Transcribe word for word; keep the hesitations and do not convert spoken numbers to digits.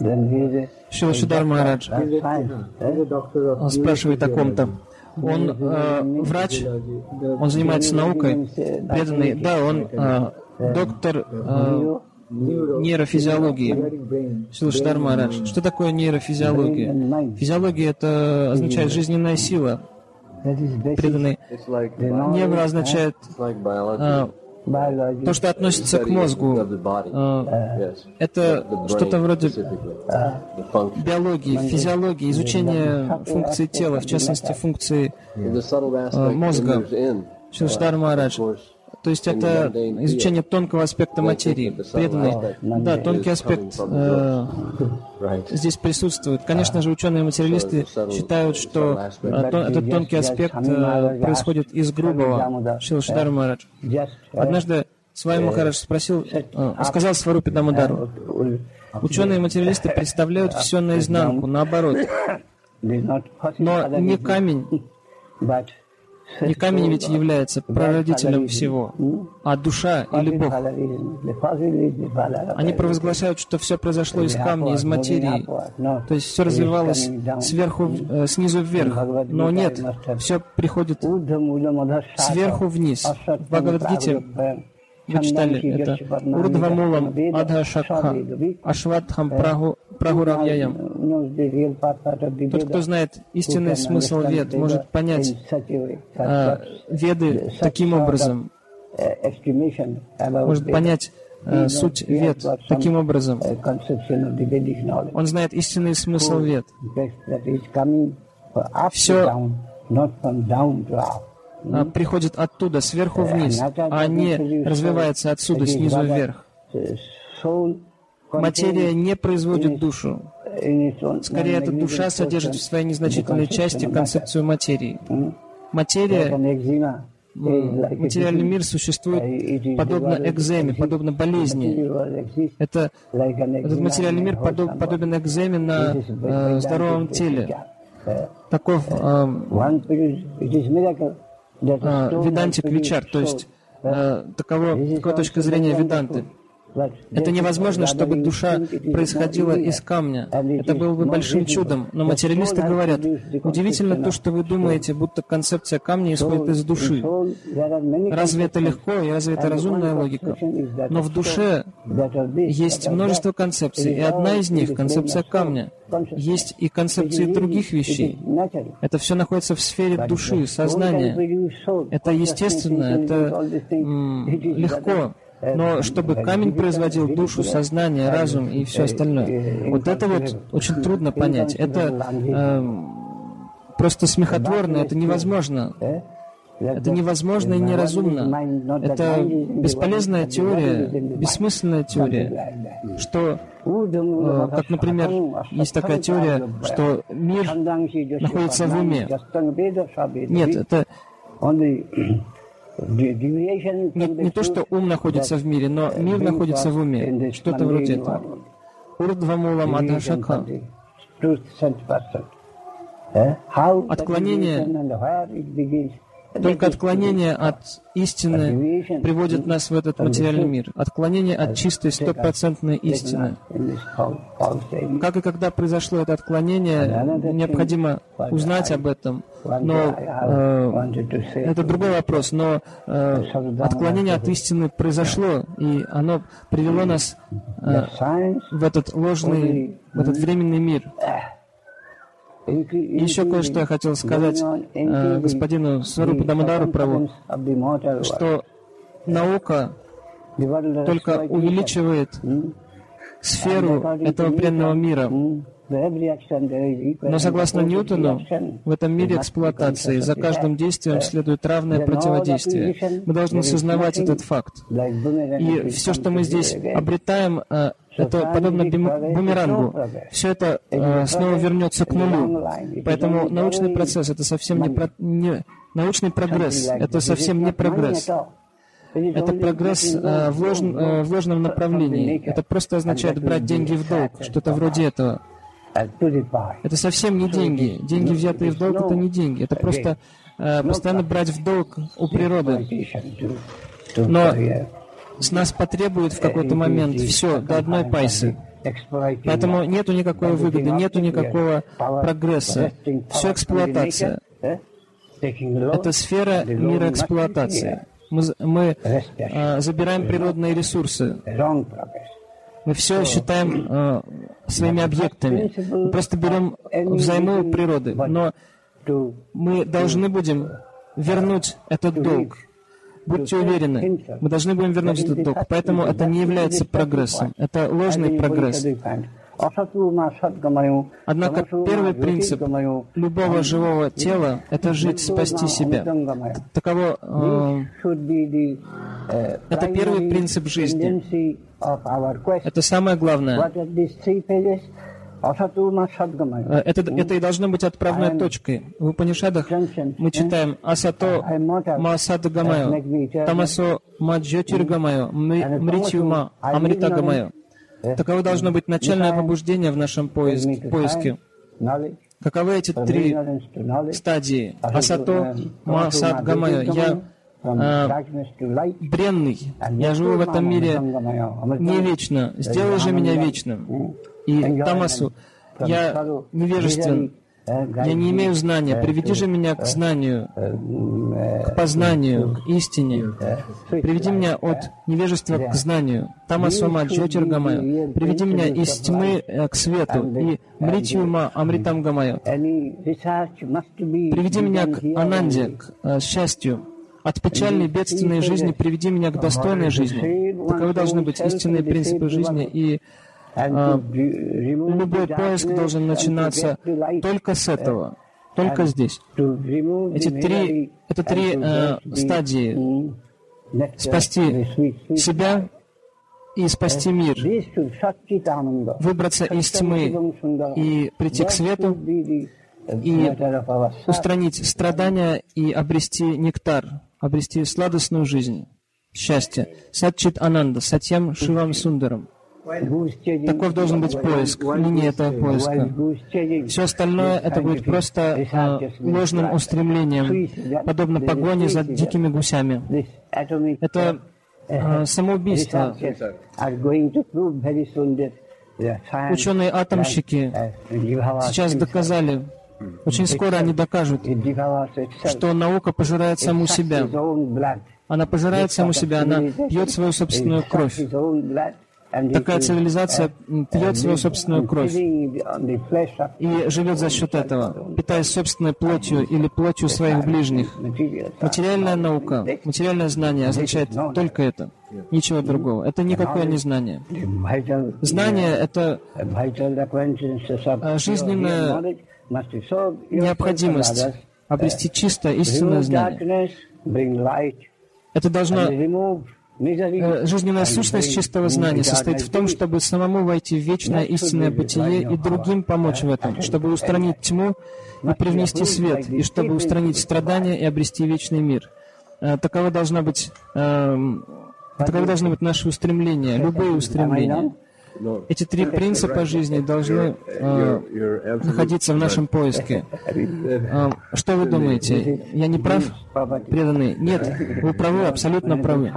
Шрила Шридар Махарадж он спрашивает о ком-то. Он э, врач, он занимается наукой, преданный, да, он э, доктор э, нейрофизиологии. Шрила Шридар Махарадж. Что такое нейрофизиология? Физиология — это означает жизненная сила. Преданный. Невро означает э, то, что относится к мозгу. Э, это что-то вроде биологии, физиологии, изучения функций тела, в частности, функций э, мозга. Шрила Шридар Махарадж. То есть это изучение тонкого аспекта материи. Преданный. Да, тонкий аспект э, здесь присутствует. Конечно же, ученые-материалисты считают, что э, то, этот тонкий аспект э, происходит из грубого. Шрила Шридар Махарадж. Однажды Свами Махарадж спросил, э, сказал Сварупе Дамодару: ученые-материалисты представляют все наизнанку, наоборот. Но не камень, не камень ведь является прародителем всего, а душа или Бог. Они провозглашают, что все произошло из камня, из материи. То есть все развивалось сверху, э, снизу вверх. Но нет, все приходит сверху вниз. В Бхагавад-гите вы читали это. Урдвамулам адха шакха ашватхам прагу прагуравьяям. Тот, кто знает истинный смысл вед, может понять э, веды таким образом, может понять э, суть вед таким образом. Он знает истинный смысл вед. Все приходит оттуда, сверху вниз, а не развивается отсюда, снизу вверх. Материя не производит душу. Скорее, эта душа содержит в своей незначительной части концепцию материи. Материя, материальный мир существует подобно экземе, подобно болезни. Это, этот материальный мир подоб, подобен экземе на э, здоровом теле. Таков э, ведантик вичар, то есть э, таково, такова точка зрения веданты. Это невозможно, чтобы душа происходила из камня. Это было бы большим чудом. Но материалисты говорят: удивительно то, что вы думаете, будто концепция камня исходит из души. Разве это легко и разве это разумная логика? Но в душе есть множество концепций, и одна из них — концепция камня. Есть и концепции других вещей. Это все находится в сфере души, сознания. Это естественно, это м, легко. Но чтобы камень производил душу, сознание, разум и все остальное, вот это вот очень трудно понять. Это э, просто смехотворно, это невозможно. Это невозможно и неразумно. Это бесполезная теория, бессмысленная теория, что, э, как, например, есть такая теория, что мир находится в уме. Нет, это... Не, не то, что ум находится в мире, но мир находится в уме. Что-то вроде этого. Урдвамулам адха шакха. Отклонение, только отклонение от истины приводит нас в этот материальный мир. Отклонение от чистой, стопроцентной истины. Как и когда произошло это отклонение, необходимо узнать об этом. Но э, это другой вопрос. Но э, отклонение от истины произошло, и оно привело нас э, в этот ложный, в этот временный мир. И еще кое-что я хотел сказать э, господину Сварупу Дамодару Прабху, что наука только увеличивает сферу этого бренного мира. Но согласно Ньютону, в этом мире эксплуатации за каждым действием следует равное противодействие. Мы должны сознавать этот факт. И все, что мы здесь обретаем, это подобно бумерангу. Все это снова вернется к нулю. Поэтому научный процесс — это совсем не, про... не... научный прогресс, это совсем не прогресс. Это прогресс э, в, лож... э, в ложном направлении. Это просто означает брать деньги в долг, что-то вроде этого. Это совсем не деньги. Деньги, взятые в долг, это не деньги. Это просто э, постоянно брать в долг у природы. Но с нас потребует в какой-то момент все до одной пайсы. Поэтому нету никакой выгоды, нету никакого прогресса. Все эксплуатация. Это сфера мира эксплуатации. Мы, мы э, забираем природные ресурсы. Мы все считаем э, своими объектами. Мы просто берем взаймы у природы. Но мы должны будем вернуть этот долг. Будьте уверены, мы должны будем вернуть этот долг. Поэтому это не является прогрессом. Это ложный прогресс. Однако первый принцип любого живого тела — это жить, спасти себя. Таково, э, это первый принцип жизни. Это самое главное. Это, это и должно быть отправной точкой. В Упанишадах мы читаем «Асато ма сад гамайо, тамасо ма джотир гамайо, мритью ма амрита гамайо». Таково должно быть начальное побуждение в нашем поиске. поиске. Каковы эти три стадии? Асато ма сад гамайо. Я э, бренный, я живу в этом мире не вечно. Сделай же меня вечным. И тамасу, я невежествен, я не имею знания, приведи же меня к знанию, к познанию, к истине. Приведи меня от невежества к знанию. Тамасома джотир гамайо. Приведи меня из тьмы к свету. И мритьюма амритам гамайо. Приведи меня к ананде, к счастью. От печальной, бедственной жизни приведи меня к достойной жизни. Таковы должны быть истинные принципы жизни, и а, любой поиск должен начинаться только с этого, только здесь. Эти три, это три э, стадии: спасти себя и спасти мир, выбраться из тьмы и прийти к свету, и устранить страдания и обрести нектар, обрести сладостную жизнь, счастье. Сатчит Ананда, Сатьям Шивам Сундарам. Таков должен быть поиск, линия этого поиска. Все остальное это будет просто э, ложным устремлением, подобно погоне за дикими гусями. Это э, самоубийство. Ученые-атомщики сейчас доказали, очень скоро они докажут, что наука пожирает саму себя. Она пожирает саму себя, она пьет свою собственную кровь. Такая цивилизация пьет свою собственную кровь и живет за счет этого, питаясь собственной плотью или плотью своих ближних. Материальная наука, материальное знание означает только это, ничего другого. Это никакое не знание. Знание — это жизненная необходимость обрести чистое, истинное знание. Это должно... Жизненная сущность чистого знания состоит в том, чтобы самому войти в вечное истинное бытие и другим помочь в этом, чтобы устранить тьму и привнести свет, и чтобы устранить страдания и обрести вечный мир. Таково должно быть, таково должно быть наше устремление, любые устремления. Эти три принципа жизни должны э, находиться в нашем поиске. Э, что вы думаете? Я не прав, преданный? Нет, вы правы, абсолютно правы.